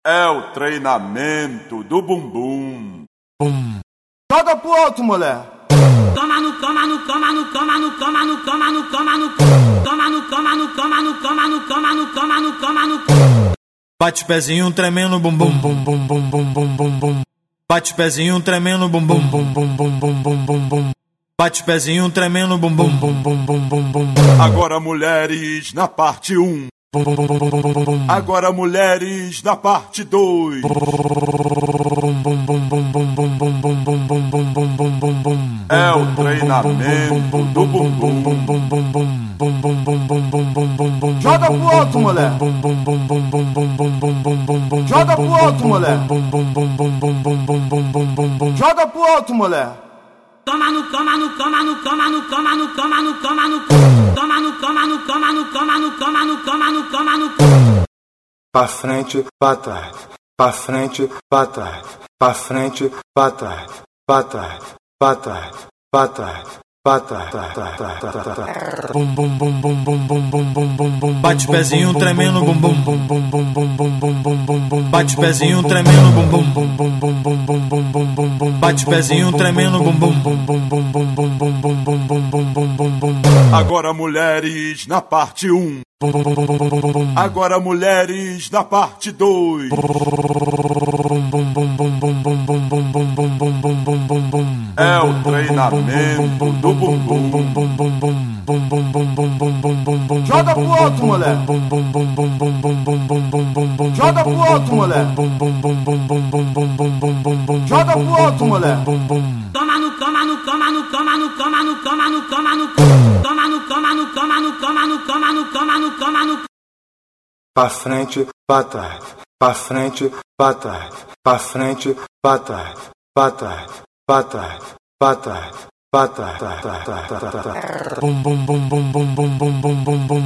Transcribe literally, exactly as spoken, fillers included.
É o treinamento do bumbum. Bum. Joga pro alto, mulher. Toma no cama, no cama, no cama, no cama, no cama, no cama, no cama, no cama, no cama, no cama, no cama, no cama, no cama, no cama. Bate pezinho tremendo, bum bum bum bum bum bum bum bum bum. Bate pezinho tremendo, bum bum bum bum bum bum bum bum bum. Bate pezinho tremendo, bum bum bum bum bum bum bum. Agora mulheres na parte um. Agora mulheres na parte dois. É o treinamento do bumbum. Joga pro alto, mulher. Joga pro alto, mulher. Joga pro alto, mulher. Toma no cama, no cama, no cama, no cama, no cama, no cama, no cama. Toma no cama, no cama, no cama, no cama, no cama, no cama, no cama. Pra frente, pra trás. Pra frente, pra trás. Pra frente, pra trás. Pra trás, pra trás, pra trás. Bum bum bum bum bum bum bum bum bum bum. Bate pezinho tremendo, bum bum bum bum bum bum bum bum bum bum bum. Bate pezinho tremendo, bum bum bum bum bum bum bum bum bum bum bum. Bate pezinho tremendo, bum bum bum bum bum bum bum bum bum bum bum bum bum bum bum. Agora mulheres na parte um. Agora mulheres na parte dois. É o treinamento do bumbum. Joga pro alto, mulher. Joga pro alto, mulher. Joga pro alto, mulher. Toma no cama, no cama, no cama, no cama, no cama, no cama, no cama. Toma no cama, no cama, no cama, no cama, no cama, no cama, no cama. Pra frente, pra trás. Pra frente, pra trás. Pra frente, pra trás. Pra trás, pra trás, pra trás. Pra trás. Bum bum bum bum bum bum bum bum bum.